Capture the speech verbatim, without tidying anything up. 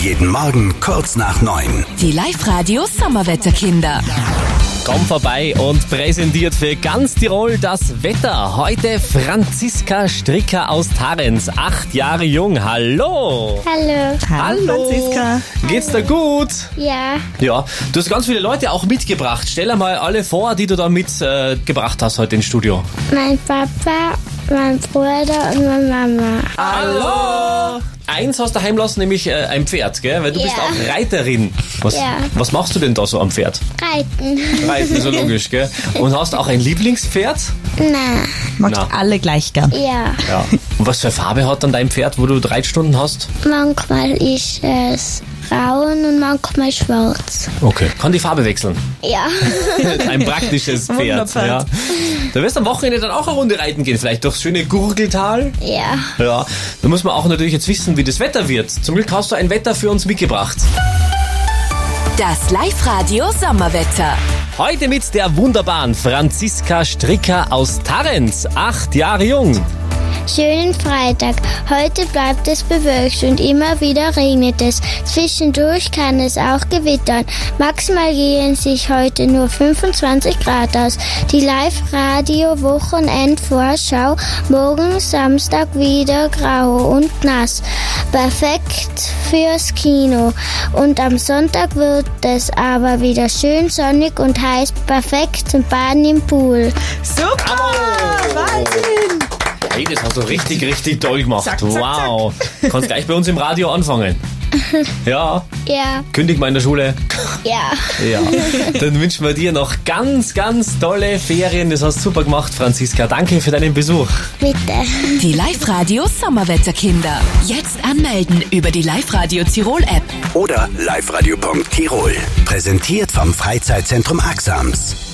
Jeden Morgen kurz nach neun. Die Live-Radio Sommerwetterkinder. Komm vorbei und präsentiert für ganz Tirol das Wetter. Heute Franziska Stricker aus Tarenz, acht Jahre jung. Hallo! Hallo. Hallo! Franziska. Geht's dir gut? Ja, Ja, du hast ganz viele Leute auch mitgebracht. Stell einmal alle vor, die du da mitgebracht äh, gebracht hast heute ins Studio. mein Papa, mein Bruder und meine Mama. Hallo! Eins hast du daheim lassen, nämlich äh, ein Pferd, gell? Weil du Ja. bist auch Reiterin. Was, Ja. was machst du denn da so am Pferd? Reiten. Reiten, so logisch, gell? Und hast auch ein Lieblingspferd? Na, Magst Na. alle gleich gern. ja. Ja. Und was für Farbe hat dann dein Pferd, wo du Reitstunden hast? Manchmal ist es braun und manchmal schwarz. Okay. Kann die Farbe wechseln? Ja. Ein praktisches Pferd. Wunderpferd. Ja. Da wirst du am Wochenende dann auch eine Runde reiten gehen, vielleicht durchs schöne Gurgeltal. Ja. Ja. Da muss man auch natürlich jetzt wissen, wie das Wetter wird. Zum Glück hast du ein Wetter für uns mitgebracht. Das Live-Radio Sommerwetter. Heute mit der wunderbaren Franziska Stricker aus Tarenz, acht Jahre jung. Schönen Freitag. Heute bleibt es bewölkt und immer wieder regnet es. Zwischendurch kann es auch gewittern. Maximal gehen sich heute nur fünfundzwanzig Grad aus. Die Live-Radio-Wochenend-Vorschau. Morgen Samstag wieder grau und nass. Perfekt fürs Kino. Und am Sonntag wird es aber wieder schön sonnig und heiß. Perfekt zum Baden im Pool. Super! Wahnsinn! Hey, das hast du richtig, richtig toll gemacht. Zack, zack, Wow. Kannst gleich bei uns im Radio anfangen. Ja, Ja, kündig mal in der Schule. ja. Ja, dann wünschen wir dir noch ganz, ganz tolle Ferien. Das hast du super gemacht, Franziska. Danke für deinen Besuch. Bitte. Die Live-Radio Sommerwetterkinder. Jetzt anmelden über die Live-Radio Tirol App. Oder liveradio punkt tirol. Präsentiert vom Freizeitzentrum Axams.